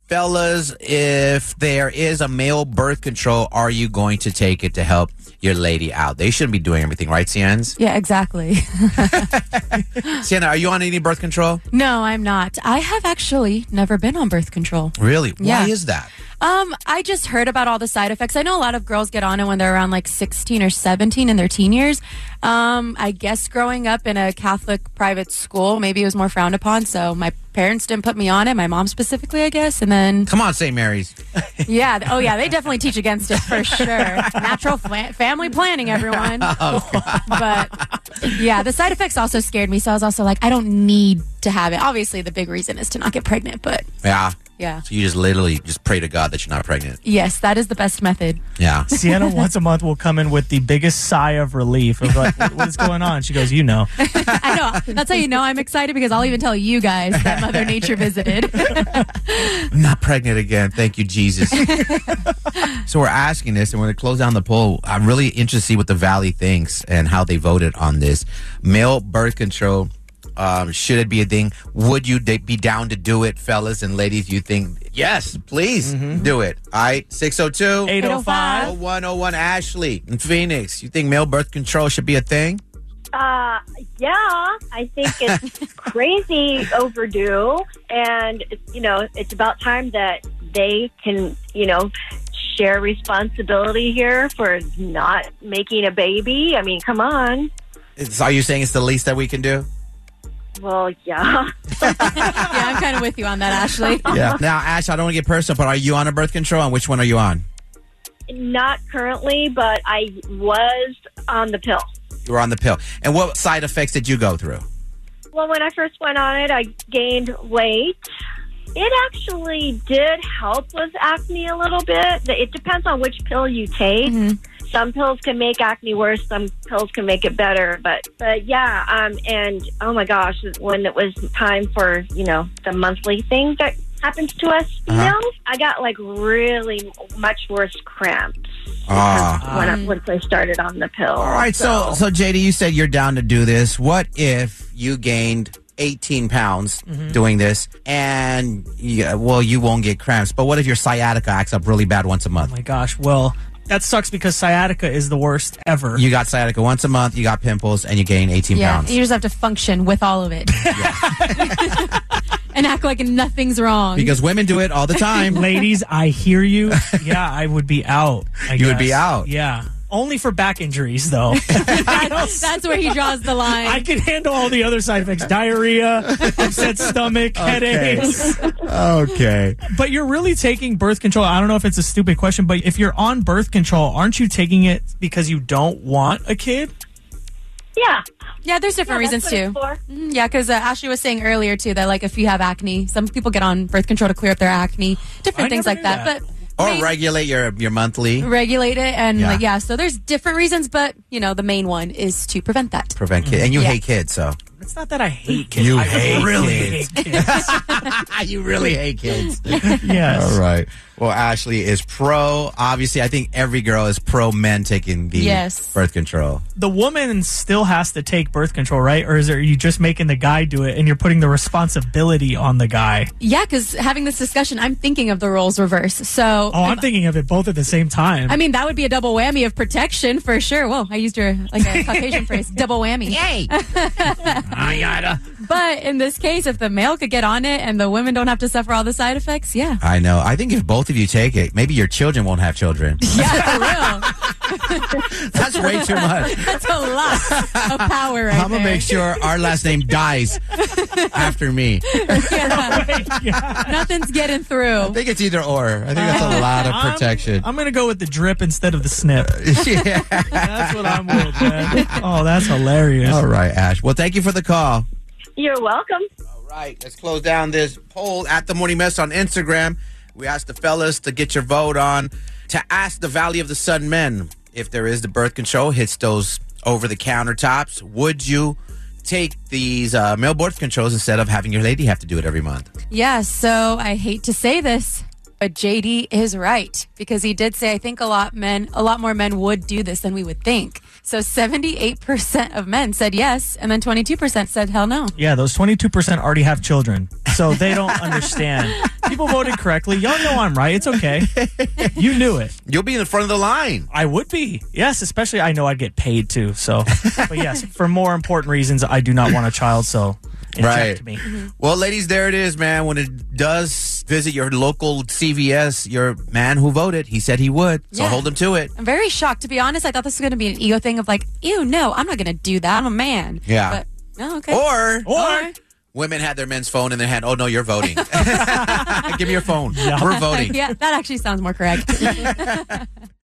Fellas, if there is a male birth control, are you going to take it to help your lady out? They shouldn't be doing everything, right, Cienz? Yeah, exactly. Sienna, are you on any birth control? No, I'm not. I have actually never been on birth control. Really? Yeah. Why is that? I just heard about all the side effects. I know a lot of girls get on it when they're around like 16 or 17 in their teen years. I guess growing up in a Catholic private school, maybe it was more frowned upon. So my parents didn't put me on it. My mom specifically, I guess. And then, Come on, St. Mary's. yeah. Oh, yeah. They definitely teach against it for sure. Natural family planning, everyone. But yeah, the side effects also scared me. So I was also like, I don't need to have it. Obviously, the big reason is to not get pregnant. But Yeah. yeah. So you just literally just pray to God that you're not pregnant. Yes, that is the best method. Yeah. Sienna once a month will come in with the biggest sigh of relief of like, what's going on? She goes, you know. I know. That's how you know I'm excited, because I'll even tell you guys that Mother Nature visited. I'm not pregnant again. Thank you, Jesus. So we're asking this, and we're going to close down the poll. I'm really interested to see what the Valley thinks and how they voted on this. Male birth control, should it be a thing? Would you be down to do it, fellas and ladies? You think, yes, please do it. All right, 602 805. 0101 Ashley in Phoenix. You think male birth control should be a thing? Yeah, I think it's crazy overdue. And, it's about time that they can, share responsibility here for not making a baby. I mean, come on. Are you saying it's the least that we can do? Well, yeah. Yeah, I'm kind of with you on that, Ashley. Yeah. Now, Ash, I don't want to get personal, but are you on a birth control, and which one are you on? Not currently, but I was on the pill. You were on the pill. And what side effects did you go through? Well, when I first went on it, I gained weight. It actually did help with acne a little bit. It depends on which pill you take. Some pills can make acne worse. Some pills can make it better. But yeah, and oh my gosh, when it was time for, the monthly thing that happens to us females, I got like really much worse cramps once I started on the pill. All right, so JD, you said you're down to do this. What if you gained 18 pounds doing this, and you won't get cramps, but what if your sciatica acts up really bad once a month? Oh my gosh. Well, that sucks because sciatica is the worst ever. You got sciatica once a month, you got pimples, and you gain 18 Yeah, pounds. you just have to function with all of it. And act like nothing's wrong. Because women do it all the time. Ladies, I hear you. Yeah, I would be out. You would be out. Yeah. Only for back injuries, though. That's where he draws the line. I can handle all the other side effects. Diarrhea, upset stomach, headaches. Okay. But you're really taking birth control. I don't know if it's a stupid question, but if you're on birth control, aren't you taking it because you don't want a kid? Yeah. Yeah, there's different reasons that's too. what it's for. Yeah, because Ashley was saying earlier too that like if you have acne, some people get on birth control to clear up their acne, different I things never like knew that. that. But Or regulate your monthly. regulate it, and Yeah. so there's different reasons, but the main one is to prevent that. Prevent kids. And you Yeah. hate kids, so. It's not that I hate kids. You I hate really kids. hate kids. You really hate kids. Yes. All right. Well, Ashley is pro. Obviously, I think every girl is pro men taking the Yes. birth control. The woman still has to take birth control, right? Or are you just making the guy do it and you're putting the responsibility on the guy? Yeah, because having this discussion, I'm thinking of the roles reversed. So, Oh, I'm thinking of it both at the same time. I mean, that would be a double whammy of protection for sure. Whoa, I used your like a Caucasian phrase, double whammy. Yay! But in this case, if the male could get on it and the women don't have to suffer all the side effects, yeah. I know. I think if both of you take it, maybe your children won't have children. Yeah, for real. That's way too much. That's a lot of power right I'm going to there. make sure our last name dies after me. Nothing's getting through. I think it's either or. I think that's a lot of protection. I'm going to go with the drip instead of the snip. Yeah. That's what I'm with, man. Oh, that's hilarious. All right, Ash. Well, thank you for the call. You're welcome. All right, let's close down this poll at The Morning Mess on Instagram. We asked the fellas to get your vote on, to ask the Valley of the Sun men if there is the birth control, hits those over-the-counter tops. Would you take these male birth controls instead of having your lady have to do it every month? Yeah, so I hate to say this, But JD is right because he did say, I think a lot more men would do this than we would think. So 78% of men said yes, and then 22% said hell no. Yeah, those 22% already have children, so they don't understand. People voted correctly. Y'all know I'm right. It's okay. You knew it. You'll be in the front of the line. I would be. Yes, especially I know I'd get paid too. So, but yes, for more important reasons, I do not want a child. So, inject me. Well, ladies, there it is, man. When it does visit your local CVS, your man who voted, he said he would. So Yeah. hold him to it. I'm very shocked. To be honest, I thought this was going to be an ego thing of like, ew, no, I'm not going to do that. I'm a man. Yeah. But, no, okay. Or women had their men's phone in their hand. Oh, no, you're voting. Give me your phone. We're voting. Yeah, that actually sounds more correct.